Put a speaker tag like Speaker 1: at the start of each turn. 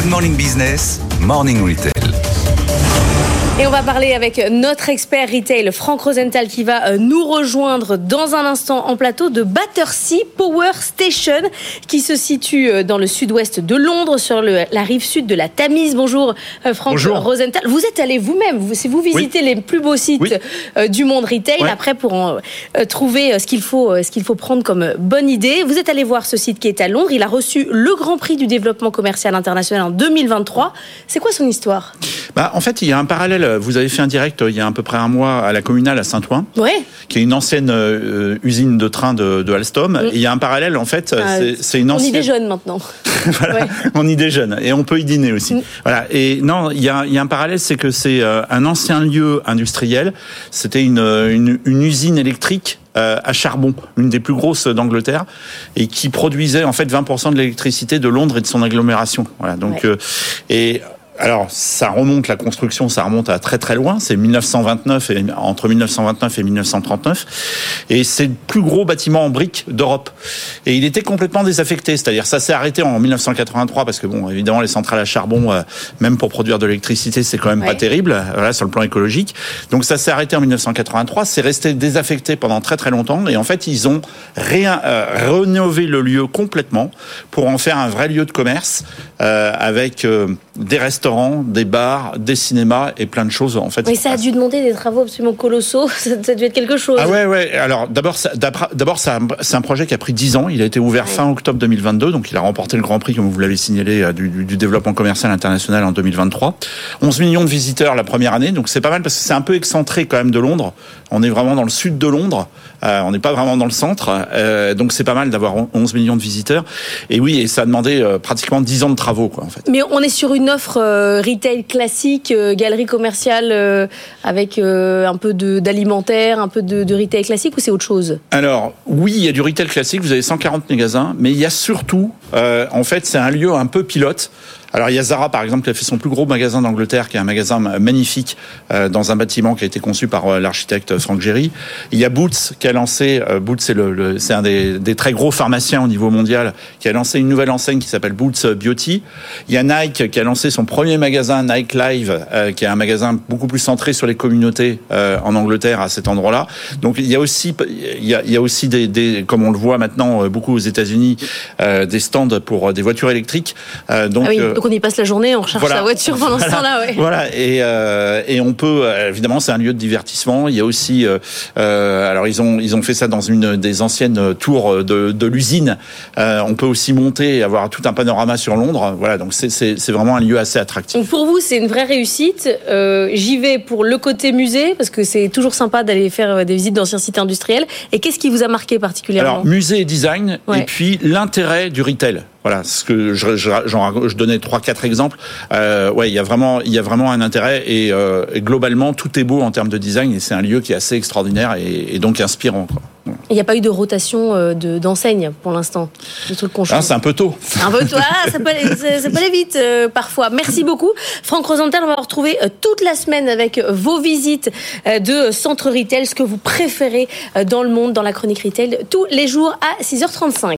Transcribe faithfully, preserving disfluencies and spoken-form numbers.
Speaker 1: Morning Business, Morning Retail.
Speaker 2: Et on va parler avec notre expert retail, Franck Rosenthal, qui va nous rejoindre dans un instant en plateau de Battersea Power Station, qui se situe dans le sud-ouest de Londres, sur le, la rive sud de la Tamise. Bonjour Franck Bonjour. Rosenthal. Vous êtes allé vous-même, vous, si vous visitez oui. les plus beaux sites oui. du monde retail, ouais. après pour en, euh, trouver ce qu'il faut, ce qu'il faut prendre comme bonne idée. Vous êtes allé voir ce site qui est à Londres. Il a reçu le Grand Prix du développement commercial international en deux mille vingt-trois. C'est quoi son histoire ?
Speaker 3: Bah, en fait, il y a un parallèle. Vous avez fait un direct il y a à peu près un mois à la Communale à Saint-Ouen, ouais. qui est une ancienne euh, usine de train de, de Alstom. Mm. Et il y a un parallèle, en fait, ah, c'est, c'est une ancienne...
Speaker 2: On y déjeune maintenant.
Speaker 3: voilà, ouais. On y déjeune et on peut y dîner aussi. Mm. Voilà. Et non, il y a, il y a un parallèle, c'est que c'est euh, un ancien lieu industriel. C'était une, une, une usine électrique à charbon, l'une des plus grosses d'Angleterre, et qui produisait en fait vingt pour cent de l'électricité de Londres et de son agglomération. Voilà. Donc ouais. euh, et alors, ça remonte, la construction, ça remonte à très très loin. C'est dix-neuf cent vingt-neuf et entre dix-neuf cent vingt-neuf et dix-neuf cent trente-neuf. Et c'est le plus gros bâtiment en briques d'Europe. Et il était complètement désaffecté. C'est-à-dire, ça s'est arrêté en dix-neuf cent quatre-vingt-trois parce que bon, évidemment, les centrales à charbon, euh, même pour produire de l'électricité, c'est quand même ouais. pas terrible, voilà, sur le plan écologique. Donc, ça s'est arrêté en dix-neuf cent quatre-vingt-trois. C'est resté désaffecté pendant très très longtemps. Et en fait, ils ont rien, euh, rénové le lieu complètement pour en faire un vrai lieu de commerce euh, avec euh, des restaurants, des bars, des cinémas et plein de choses en fait.
Speaker 2: Mais ça a dû demander des travaux absolument colossaux. Ça, ça a dû être quelque chose.
Speaker 3: Ah ouais ouais. Alors d'abord, ça, d'abord ça, c'est un projet qui a pris dix ans. Il a été ouvert ouais. fin octobre deux mille vingt-deux, donc il a remporté le Grand Prix comme vous l'avez signalé du, du, du développement commercial international en deux mille vingt-trois. onze millions de visiteurs la première année, donc c'est pas mal parce que c'est un peu excentré quand même de Londres. On est vraiment dans le sud de Londres. Euh, on n'est pas vraiment dans le centre, euh, donc c'est pas mal d'avoir onze millions de visiteurs. Et oui, et ça a demandé euh, pratiquement dix ans de travaux quoi en fait.
Speaker 2: Mais on est sur une offre euh, retail classique, euh, galerie commerciale euh, avec euh, un peu de, d'alimentaire, un peu de, de retail classique, ou c'est autre chose ?
Speaker 3: Alors oui, il y a du retail classique, vous avez cent quarante magasins, mais il y a surtout, euh, en fait, c'est un lieu un peu pilote. Alors il y a Zara par exemple qui a fait son plus gros magasin d'Angleterre, qui est un magasin magnifique euh, dans un bâtiment qui a été conçu par euh, l'architecte Frank Gehry. Il y a Boots qui a lancé, euh, Boots c'est le, le c'est un des, des très gros pharmaciens au niveau mondial, qui a lancé une nouvelle enseigne qui s'appelle Boots Beauty. Il y a Nike qui a lancé son premier magasin Nike Live, euh, qui est un magasin beaucoup plus centré sur les communautés euh, en Angleterre à cet endroit-là. Donc il y a aussi il y a, il y a aussi des, des comme on le voit maintenant euh, beaucoup aux États-Unis, euh, des stands pour des voitures électriques. Euh, donc
Speaker 2: ah oui. Donc on y passe la journée, on recherche voilà. sa voiture pendant
Speaker 3: voilà.
Speaker 2: ce temps-là. Ouais.
Speaker 3: Voilà, et, euh, et on peut, évidemment, c'est un lieu de divertissement. Il y a aussi, euh, alors ils ont ils ont fait ça dans une des anciennes tours de, de l'usine. Euh, on peut aussi monter et avoir tout un panorama sur Londres. Voilà, donc c'est c'est, c'est vraiment un lieu assez attractif.
Speaker 2: Donc pour vous, c'est une vraie réussite. Euh, j'y vais pour le côté musée, parce que c'est toujours sympa d'aller faire des visites d'anciens sites industriels. Et qu'est-ce qui vous a marqué particulièrement ?
Speaker 3: Alors musée et design, ouais. et puis l'intérêt du retail. Voilà, ce que je, je, genre, je donnais trois, quatre exemples. Euh, ouais, il y a vraiment, il y a vraiment un intérêt et, euh, et globalement tout est beau en termes de design et c'est un lieu qui est assez extraordinaire et, et donc inspirant, quoi.
Speaker 2: Il n'y a pas eu de rotation de, d'enseigne pour l'instant, de trucs qu'on change.
Speaker 3: Ah, c'est un peu tôt.
Speaker 2: C'est un peu tôt. Ah, ça peut aller, ça, ça peut aller vite euh, parfois. Merci beaucoup, Franck Rosenthal. On va vous retrouver euh, toute la semaine avec vos visites euh, de centre retail, ce que vous préférez euh, dans le monde, dans la chronique retail, tous les jours à six heures trente-cinq.